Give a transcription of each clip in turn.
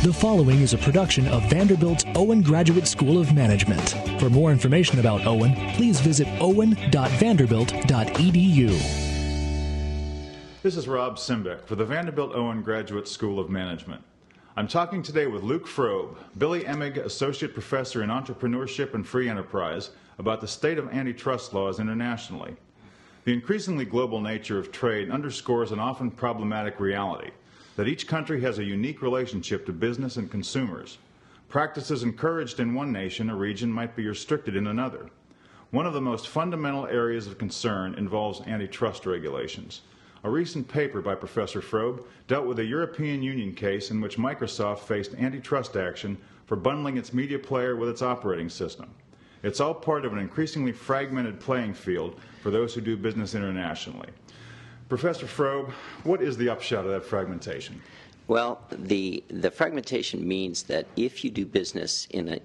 The following is a production of Vanderbilt's Owen Graduate School of Management. For more information about Owen, please visit owen.vanderbilt.edu. This is Rob Simbeck for the Vanderbilt Owen Graduate School of Management. I'm talking today with Luke Frobe, Billy Emig Associate Professor in Entrepreneurship and Free Enterprise, about the state of antitrust laws internationally. The increasingly global nature of trade underscores an often problematic reality that each country has a unique relationship to business and consumers. Practices encouraged in one nation or region might be restricted in another. One of the most fundamental areas of concern involves antitrust regulations. A recent paper by Professor Frobe dealt with a European Union case in which Microsoft faced antitrust action for bundling its media player with its operating system. It's all part of an increasingly fragmented playing field for those who do business internationally. Professor Frobe, what is the upshot of that fragmentation? Well, the fragmentation means that if you do business in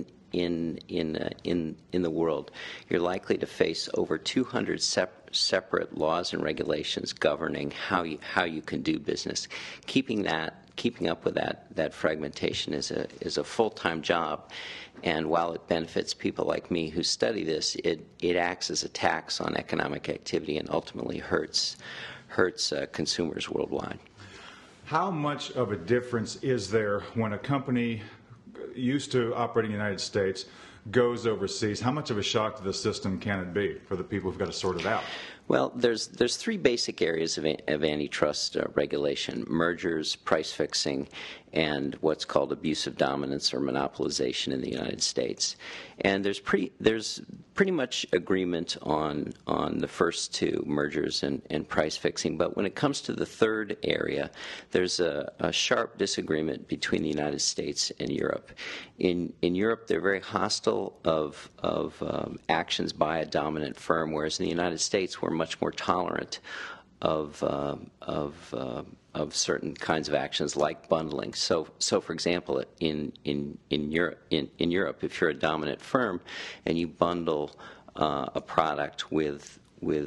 the world, you're likely to face over 200 separate laws and regulations governing how you can do business. Keeping up with that fragmentation is a full-time job, and while it benefits people like me who study this, it acts as a tax on economic activity and ultimately hurts consumers worldwide. How much of a difference is there when a company used to operating in the United States goes overseas? How much of a shock to the system can it be for the people who've got to sort it out? Well, there's three basic areas of antitrust regulation: mergers, price fixing, and what's called abusive dominance or monopolization in the United States. And there's pretty much agreement on the first two, mergers and price fixing. But when it comes to the third area, there's a sharp disagreement between the United States and Europe. In Europe, they're very hostile of actions by a dominant firm, whereas in the United States, we're much more tolerant of certain kinds of actions like bundling. So for example, in Europe, if you're a dominant firm and you bundle a product with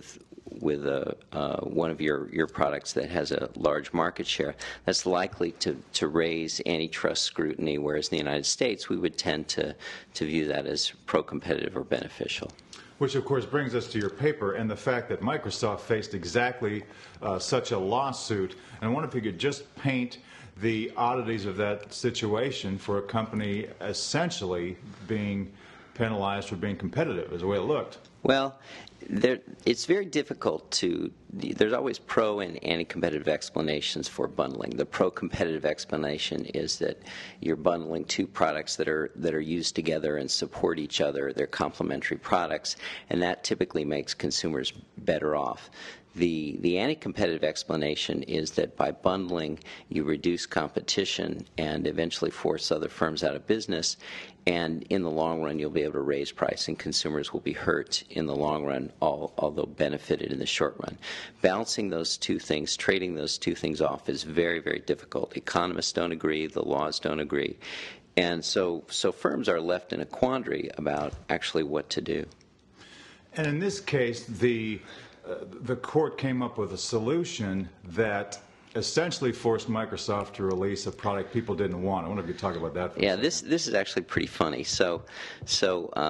one of your products that has a large market share, that's likely to raise antitrust scrutiny, whereas in the United States we would tend to view that as pro-competitive or beneficial. Which, of course, brings us to your paper and the fact that Microsoft faced exactly such a lawsuit. And I wonder if you could just paint the oddities of that situation for a company essentially being penalized for being competitive, is the way it looked. Well, it's very difficult there's always pro and anti-competitive explanations for bundling. The pro-competitive explanation is that you're bundling two products that are used together and support each other. They're complementary products, and that typically makes consumers better off. The anti-competitive explanation is that by bundling, you reduce competition and eventually force other firms out of business, and in the long run, you'll be able to raise price, and consumers will be hurt in the long run, although benefited in the short run. Balancing those two things, trading those two things off, is very, very difficult. Economists don't agree, the laws don't agree, and so firms are left in a quandary about actually what to do. And in this case, the court came up with a solution that essentially forced Microsoft to release a product people didn't want. I wonder if you could talk about that for a second. This is actually pretty funny. There's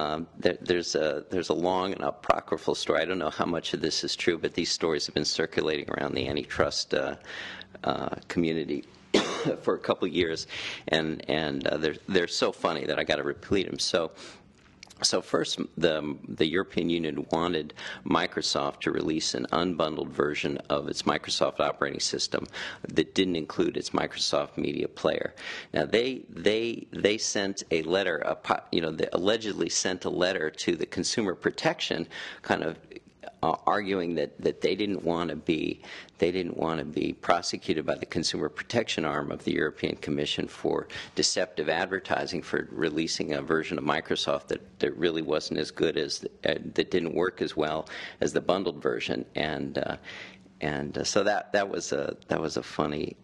a long and apocryphal story. I don't know how much of this is true, but these stories have been circulating around the antitrust community for a couple of years, and they're so funny that I got to repeat them. So first, the European Union wanted Microsoft to release an unbundled version of its Microsoft operating system that didn't include its Microsoft Media Player. Now they sent a letter, they allegedly sent a letter to the Consumer Protection, kind of arguing that they didn't want to be prosecuted by the Consumer Protection arm of the European Commission for deceptive advertising, for releasing a version of Microsoft that really wasn't as good as that didn't work as well as the bundled version, and so that was a funny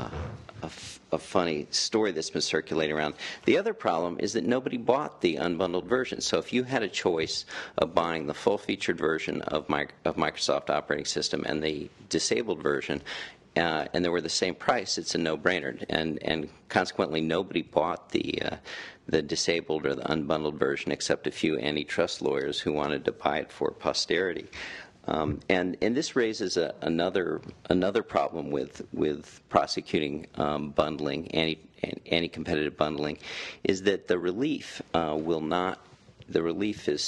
story that's been circulating around. The other problem is that nobody bought the unbundled version. So if you had a choice of buying the full-featured version of Microsoft operating system and the disabled version, and they were the same price, it's a no-brainer. And consequently, nobody bought the disabled or the unbundled version except a few antitrust lawyers who wanted to buy it for posterity. And this raises another problem with prosecuting bundling, anti-competitive bundling, is that the relief is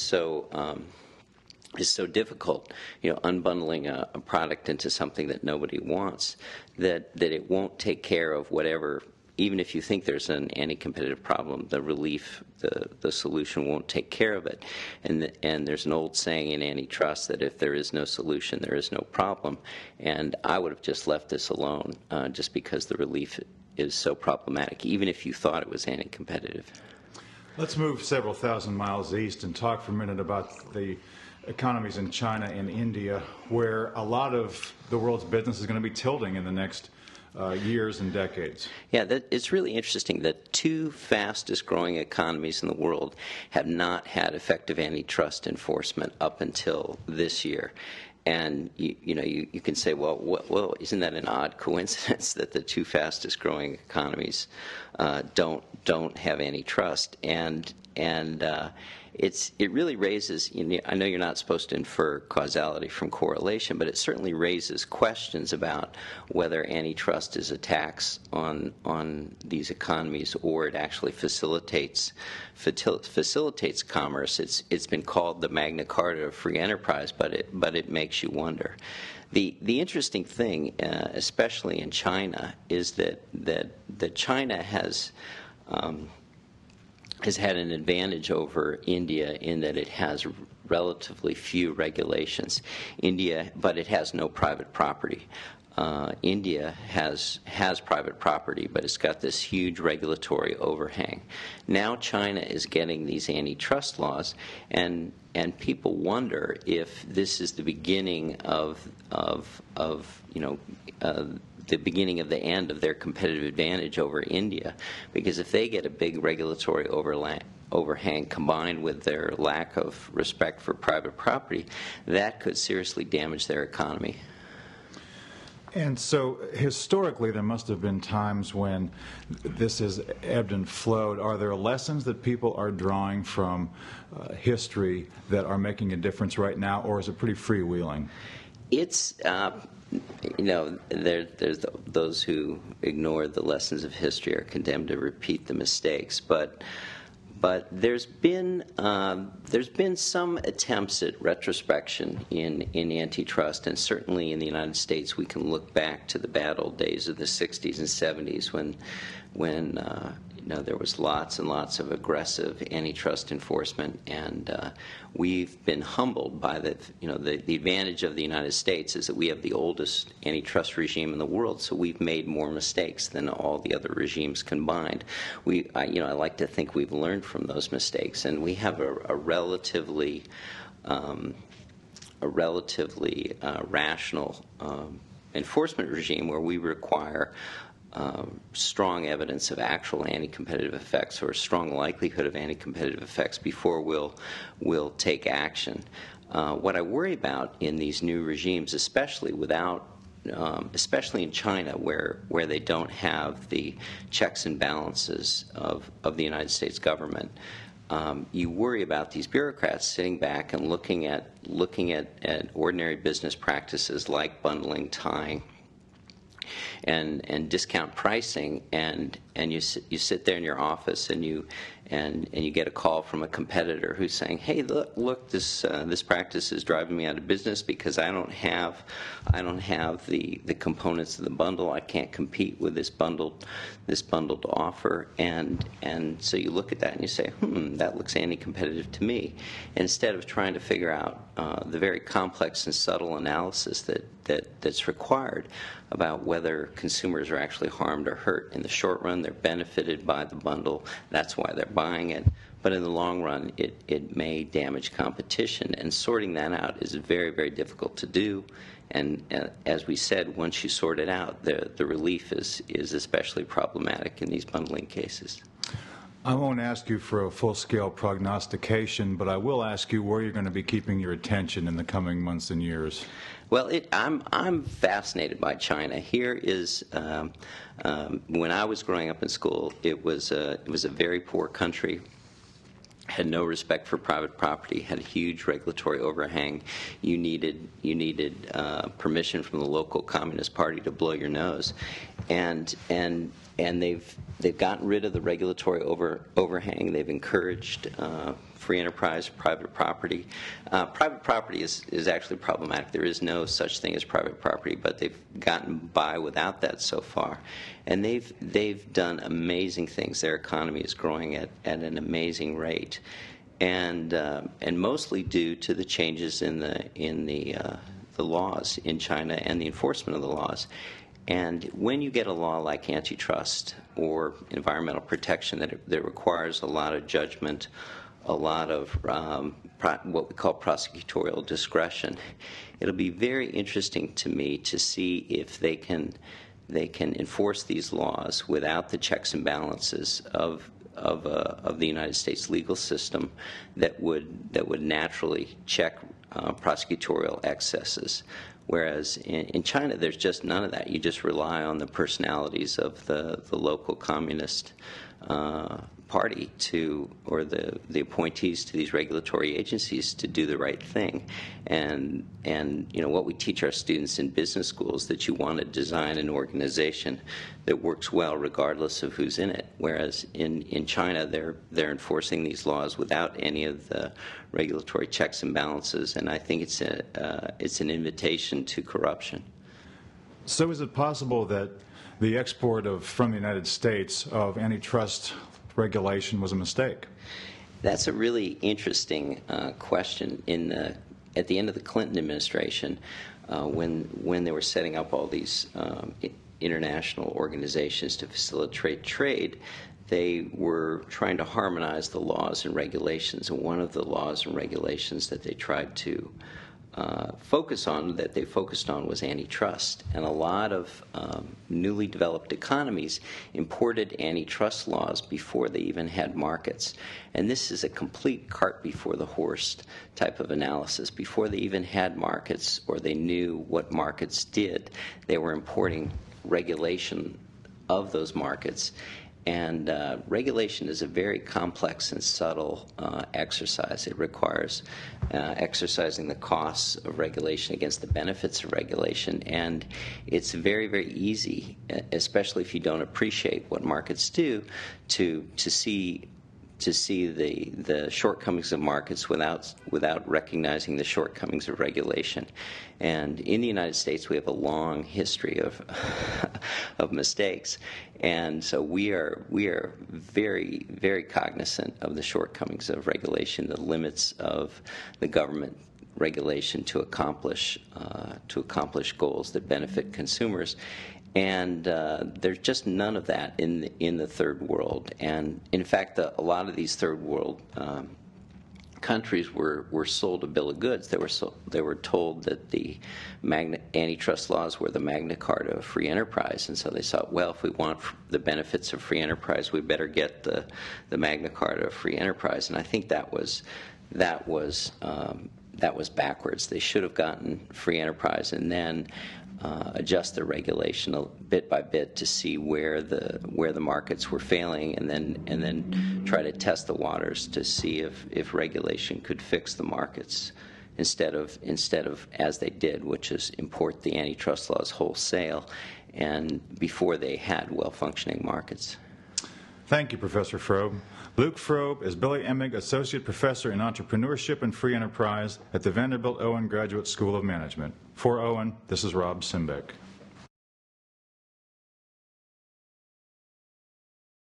so difficult, unbundling a product into something that nobody wants, that it won't take care of whatever. Even if you think there's an anti-competitive problem, the relief, the solution won't take care of it. And there's an old saying in antitrust that if there is no solution, there is no problem. And I would have just left this alone just because the relief is so problematic, even if you thought it was anti-competitive. Let's move several thousand miles east and talk for a minute about the economies in China and India, where a lot of the world's business is going to be tilting in the next years and decades. Yeah, it's really interesting that two fastest growing economies in the world have not had effective antitrust enforcement up until this year. And you can say, well, isn't that an odd coincidence that the two fastest growing economies don't have antitrust? And it really raises. I know you're not supposed to infer causality from correlation, but it certainly raises questions about whether antitrust is a tax on these economies or it actually facilitates commerce. It's been called the Magna Carta of free enterprise, but it makes you wonder. The interesting thing, especially in China, is that China has had an advantage over India in that it has relatively few regulations. But it has no private property. India has private property, but it's got this huge regulatory overhang. Now China is getting these antitrust laws, and people wonder if this is the beginning of the beginning of the end of their competitive advantage over India, because if they get a big regulatory overhang combined with their lack of respect for private property, that could seriously damage their economy. And so historically there must have been times when this has ebbed and flowed. Are there lessons that people are drawing from history that are making a difference right now, or is it pretty freewheeling? It's there's those who ignore the lessons of history are condemned to repeat the mistakes, but there's been some attempts at retrospection in antitrust, and certainly in the United States we can look back to the bad old days of the 60s and 70s when there was lots and lots of aggressive antitrust enforcement, and we've been humbled by the advantage of the United States is that we have the oldest antitrust regime in the world, so we've made more mistakes than all the other regimes combined. I like to think we've learned from those mistakes, and we have a relatively rational enforcement regime where we require strong evidence of actual anti-competitive effects or a strong likelihood of anti-competitive effects before we'll take action. What I worry about in these new regimes, especially in China, where they don't have the checks and balances of the United States government, you worry about these bureaucrats sitting back and looking at ordinary business practices like bundling, tying, and discount pricing, and you sit there in your office and you get a call from a competitor who's saying, "Hey, look, this practice is driving me out of business because I don't have the components of the bundle. I can't compete with this bundled offer." And so you look at that and you say, that looks anti-competitive to me. Instead of trying to figure out the very complex and subtle analysis that's required about whether consumers are actually harmed or hurt. In the short run, they're benefited by the bundle. That's why they're buying it. But in the long run, it may damage competition. And sorting that out is very, very difficult to do. And as we said, once you sort it out, the relief is especially problematic in these bundling cases. I won't ask you for a full-scale prognostication, but I will ask you where you're going to be keeping your attention in the coming months and years. Well, I'm fascinated by China. Here is when I was growing up in school, it was a very poor country. Had no respect for private property, had a huge regulatory overhang. You needed permission from the local Communist Party to blow your nose, and they've gotten rid of the regulatory overhang. They've encouraged free enterprise, private property. Private property is actually problematic. There is no such thing as private property, but they've gotten by without that so far. And they've done amazing things. Their economy is growing at an amazing rate, and mostly due to the changes in the laws in China and the enforcement of the laws. And when you get a law like antitrust or environmental protection that requires a lot of judgment, a lot of what we call prosecutorial discretion, it'll be very interesting to me to see if they can enforce these laws without the checks and balances of the United States legal system that would naturally check prosecutorial excesses. Whereas in China, there's just none of that. You just rely on the personalities of the local communist party or the appointees to these regulatory agencies to do the right thing. And what we teach our students in business schools, that you want to design an organization that works well regardless of who's in it. Whereas in China, they're enforcing these laws without any of the regulatory checks and balances, and I think it's an invitation to corruption. So is it possible that the export from the United States of antitrust regulation was a mistake? That's a really interesting question. At the end of the Clinton administration, when they were setting up all these international organizations to facilitate trade, they were trying to harmonize the laws and regulations. And one of the laws and regulations that they tried to focused on was antitrust. And a lot of newly developed economies imported antitrust laws before they even had markets. And this is a complete cart before the horse type of analysis. Before they even had markets or they knew what markets did, they were importing regulation of those markets. And regulation is a very complex and subtle exercise. It requires exercising the costs of regulation against the benefits of regulation. And it's very, very easy, especially if you don't appreciate what markets do, to see the shortcomings of markets without recognizing the shortcomings of regulation. And in the United States, we have a long history of mistakes, and so we are very, very cognizant of the shortcomings of regulation, the limits of the government regulation to accomplish goals that benefit consumers. And there's just none of that in the third world. And in fact, a lot of these third world countries were sold a bill of goods. They were told that the antitrust laws were the Magna Carta of free enterprise, and so they thought, well, if we want the benefits of free enterprise, we better get the Magna Carta of free enterprise. And I think that was backwards. They should have gotten free enterprise and then adjust the regulation bit by bit to see where the markets were failing, and then try to test the waters to see if regulation could fix the markets instead of as they did, which is import the antitrust laws wholesale, and before they had well-functioning markets. Thank you, Professor Frobe. Luke Frobe is Billy Emig Associate Professor in Entrepreneurship and Free Enterprise at the Vanderbilt Owen Graduate School of Management. For Owen, this is Rob Simbeck.